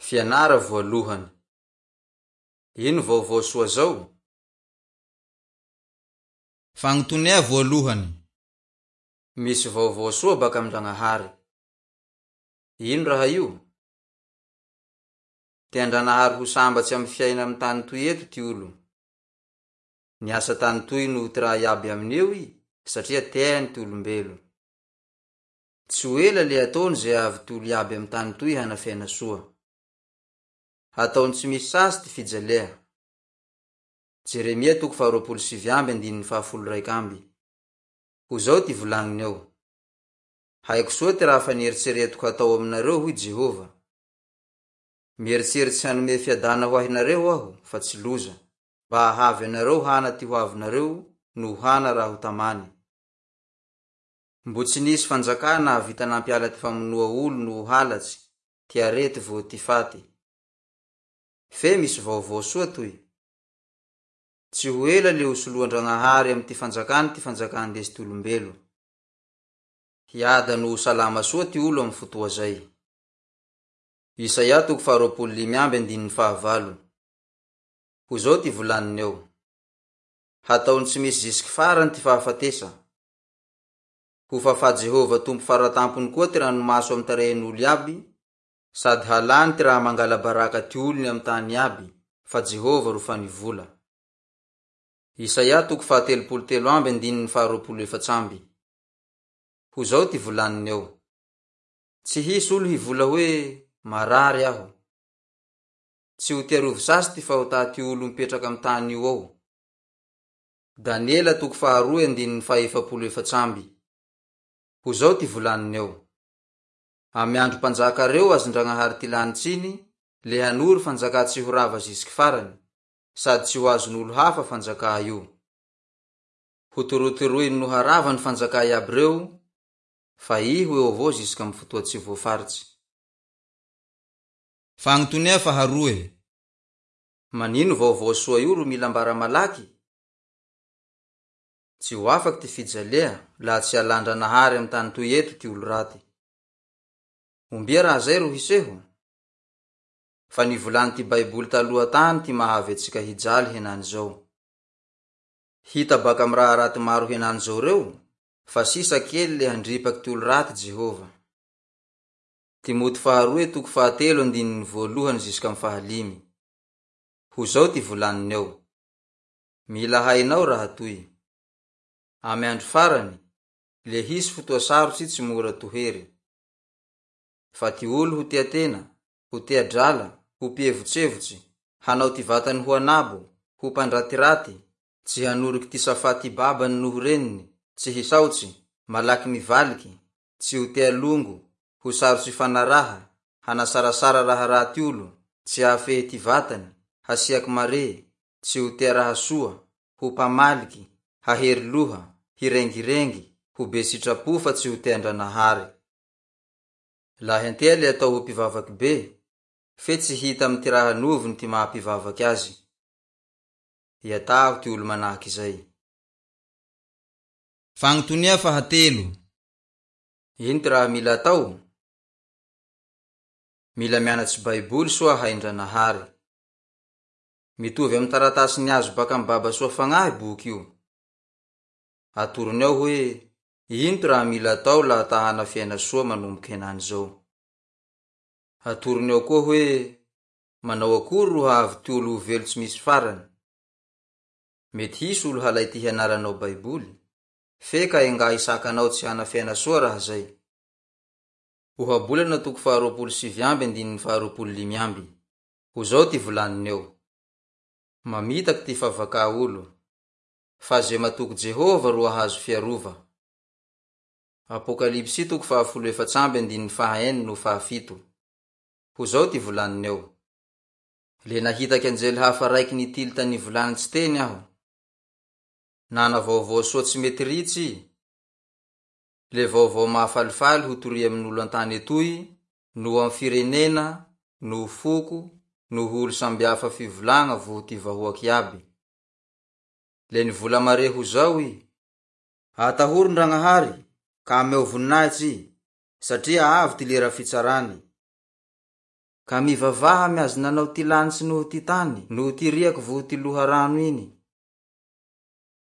Fianara voalohany. Ino vaovao soa zao? Fagnontania voalohany. Misy vaovao soa baka Ndragnahary. Ino raha io? Tian-Dranahary ho sambatsy amy fiaina amy tany toy eto ty olo. Niasa tany toy no ty raha iaby aminio I, satria tiany ty olombelo. Tsy ho ela le ataony zay avy ty olo iaby amy tany toy hanafiana soa. Hataony tsy misy sasy ty fijalea. Jeremia 2:9-11. Ho zao ty volagniny ao. Haiko soa ty raha fanieritseretiko hatao aminareo hoy Jehova. Mieritseritsy hanome fiadana ho ahinareo aho, fa tsy loza, mba hahavy anareo hana ty ho avinareo no hana raha ho tamany. Mbo tsy nisy fanjakana nahavita nampiala ty famonoa olo no halatsy, ty arety vo ty faty. Fe misy vaovao soa toy. Tsy ho ela le hosoloan-Dragnahary amy ty fanjakany ty fanjakany ndesy ty olombelo. Hiada no salama soa ty olo amy fotoa zay. Isaia 2:5-9. Ho zao ty volaniny ao. Hataony tsy misy zisiky farany ty fahafatesa. Ho fafa Jehova tompo faratampony koa ty ranomaso amy tarehin'olo iaby, sady halany ty raha mangala baraka ty olony amy tany iaby, fa Jehova ro fanivola. Isaia 33:12-14. Ho zao ty volaniny ao. Tsy hisy olo hivola hoe marary aho. Tsy ho tiarovo sasy ty fahotà ty olo mipetraka amy tany io ao. Daniela 2:2-7. Ho zao ty volaniny ao. Amy andro mpanjakareo azon-Dragnahary ty lanitsiny, le hanory fanjakà tsy ho rava zisiky farany, sady tsy ho azon'olo hafa fanjakà io. Ho torotoroiny no harava ny fanjakà iaby reo, fa iho eo avao zisiky amy fotoa tsy voafaritsy. Fagnontania faharoe. Manino vaovao soa io ro mila mbara malaky? Tsy ho afaky ty fijalea laha tsy alàn-Dranahary amy tany toy eto ty olo raty. Ombia raha zay ro hiseho? Fa nivolany ty Baiboly taloha tany ty mahavy atsika hijaly henany zao. Hita baka amy raha raty maro henany zao reo, fa sisa kely le handripaky ty olo raty Jehova. Timoty 2:7-5. Ho zao ty volaniny ao. Mila hainao raha toy. Amy andro farany, le hisy fotoa sarotsy tsy mora tohery. Fa ty olo ho tia tena, ho tia drala, ho pievotsevotsy, hanao ty vatany ho anabo, ho mpandratiraty, tsy hanoriky ty safaty babany noho reniny, tsy hisaotsy, malaky mivaliky, tsy ho tia longo, ho sarotsy fanaraha, hanasarasara raha raty olo, tsy hafehy ty vatany, hasiaky mare, tsy ho tia raha soa, ho pamaliky, hahery loha, hirengirengy, ho be sitrapo fa tsy ho tia Ndragnahary. Laha hentea le atao ho mpivavaky be, fe tsy hita amy ty raha noviny ty mahampivavaky azy. Iataho ty olo manahaky zay. Fagnontania fahatelo. Ino ty raha mila atao? Mila mianatsy Baiboly soa hay Ndragnahary. Mitovy amy taratasy niazo baka amy baba soa fagnahy boky io. Atorony ao hoe, ino ty raha mila atao laha ta hana fiaina soa manomboky henany zao. Atorony ao koa hoe, manao akory ro hahavy ty olo ho velo tsy misy farany. Mety hisy olo halay ty hianaranao Baiboly, fe ka enga isakanao tsy hana fiaina soa raha zay. Ohabolana 27:25. Ho zao ty volaniny ao. Mamitaky ty favakà olo, fa ze matoky Jehova ro ahazo fiarova. Apokalipsy 14:1-7. Ho zao ty volaniny ao. Le nahitaky anjely hafa raiky nitily tany volany tsy teny aho. Nana vaovao soa tsy mety ritsy. Le vaovao mahafalifaly ho tory amin'olo antany etoy, no amy firenena, no foko, no olo sambihafa fivolagna vo ty vahoaky iaby. Le nivola mare ho zao I. Atahoro Ndragnahary, ka ameo voninahitsy I, satria avy ty lera fitsarany. ka mivavaha miazy nanao ty lanitsy noho ty tany noho ty riaky vo ty loha rano iny.